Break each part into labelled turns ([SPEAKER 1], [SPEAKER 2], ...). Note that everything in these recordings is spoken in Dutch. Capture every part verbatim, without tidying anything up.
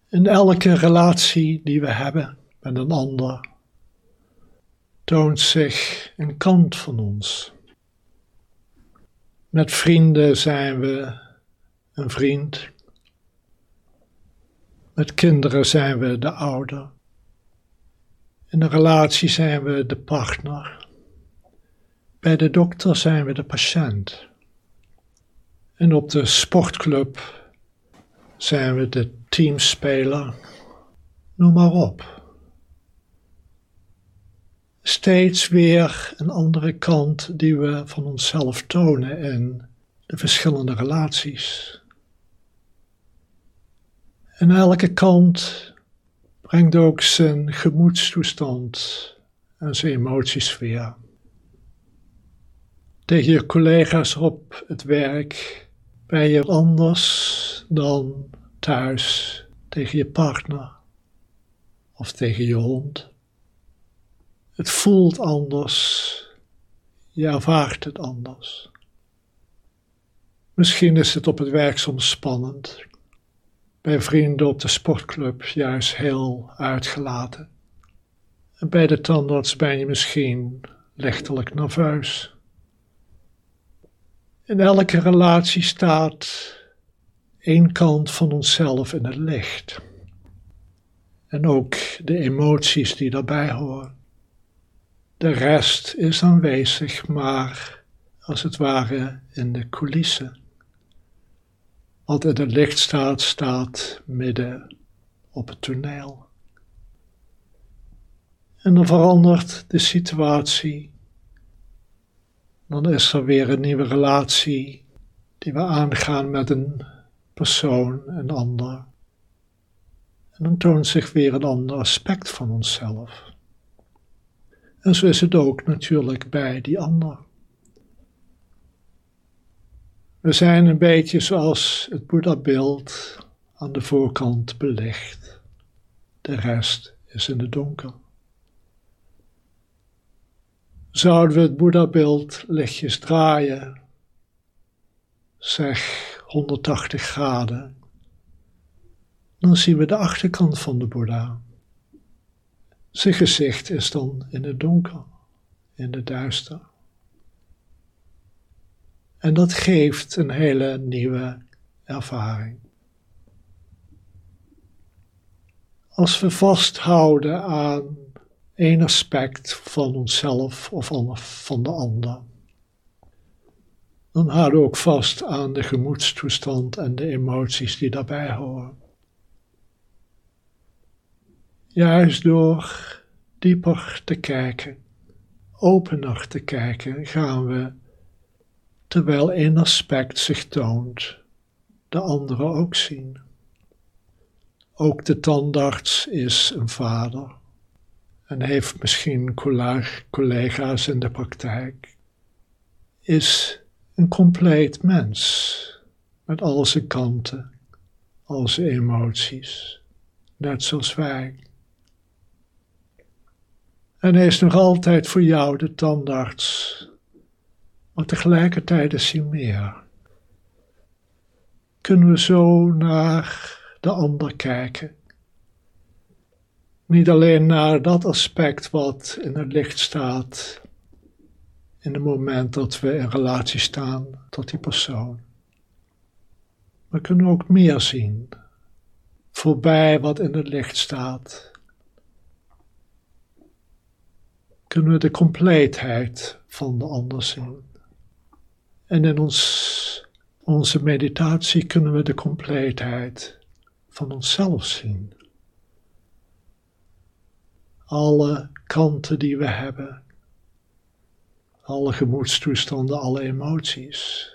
[SPEAKER 1] In elke relatie die we hebben met een ander toont zich een kant van ons. Met vrienden zijn we een vriend. Met kinderen zijn we de ouder. In een relatie zijn we de partner. Bij de dokter zijn we de patiënt. En op de sportclub zijn we de teamspeler. Noem maar op. Steeds weer een andere kant die we van onszelf tonen in de verschillende relaties. En elke kant brengt ook zijn gemoedstoestand en zijn emoties weer. Tegen je collega's op het werk ben je anders dan thuis tegen je partner of tegen je hond. Het voelt anders, je ervaart het anders. Misschien is het op het werk soms spannend, bij vrienden op de sportclub juist heel uitgelaten. En bij de tandarts ben je misschien lichtelijk nerveus. In elke relatie staat één kant van onszelf in het licht. En ook de emoties die daarbij horen. De rest is aanwezig, maar als het ware in de coulissen. Wat in het licht staat, staat midden op het toneel. En dan verandert de situatie. Dan is er weer een nieuwe relatie die we aangaan met een persoon, een ander. En dan toont zich weer een ander aspect van onszelf. En zo is het ook natuurlijk bij die ander. We zijn een beetje zoals het Boeddha-beeld aan de voorkant belicht. De rest is in het donker. Zouden we het Boeddha-beeld lichtjes draaien, zeg honderdtachtig graden, dan zien we de achterkant van de Boeddha. Zijn gezicht is dan in het donker, in het duister. En dat geeft een hele nieuwe ervaring. Als we vasthouden aan één aspect van onszelf of van de ander, dan houden we ook vast aan de gemoedstoestand en de emoties die daarbij horen. Juist door dieper te kijken, opener te kijken, gaan we, terwijl één aspect zich toont, de andere ook zien. Ook de tandarts is een vader en heeft misschien collega's in de praktijk, is een compleet mens met al zijn kanten, al zijn emoties, net zoals wij. En hij is nog altijd voor jou de tandarts, maar tegelijkertijd is hij meer. Kunnen we zo naar de ander kijken? Niet alleen naar dat aspect wat in het licht staat, in het moment dat we in relatie staan tot die persoon. We kunnen ook meer zien, voorbij wat in het licht staat. Kunnen we de compleetheid van de ander zien. En in ons, onze meditatie kunnen we de compleetheid van onszelf zien. Alle kanten die we hebben, alle gemoedstoestanden, alle emoties.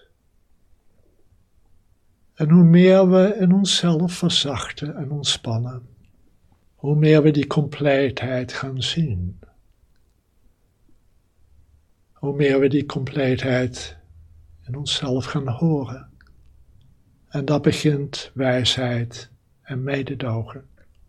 [SPEAKER 1] En hoe meer we in onszelf verzachten en ontspannen, hoe meer we die compleetheid gaan zien. Hoe meer we die compleetheid in onszelf gaan horen. En dat begint wijsheid en mededogen.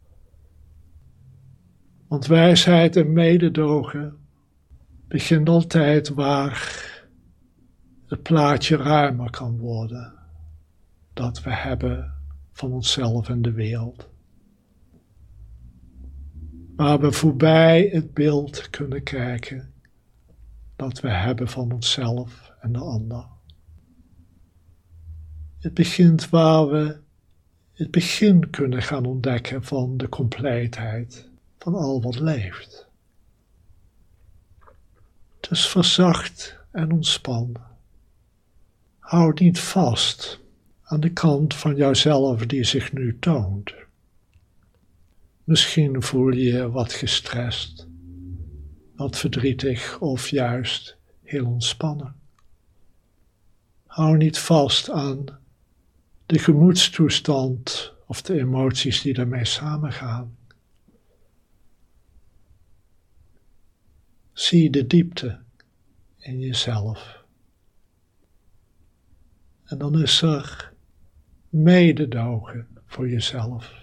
[SPEAKER 1] Want wijsheid en mededogen begint altijd waar het plaatje ruimer kan worden dat we hebben van onszelf en de wereld. waar we voorbij het beeld kunnen kijken dat we hebben van onszelf en de ander. Het begint waar we het begin kunnen gaan ontdekken van de compleetheid van al wat leeft. Dus verzacht en ontspan. Houd niet vast aan de kant van jouzelf die zich nu toont. Misschien voel je je wat gestrest, wat verdrietig of juist heel ontspannen. Hou niet vast aan de gemoedstoestand of de emoties die daarmee samengaan. Zie de diepte in jezelf. En dan is er mededogen voor jezelf.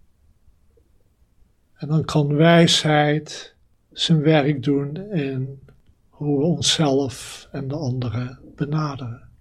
[SPEAKER 1] En dan kan wijsheid zijn werk doen in hoe we onszelf en de anderen benaderen.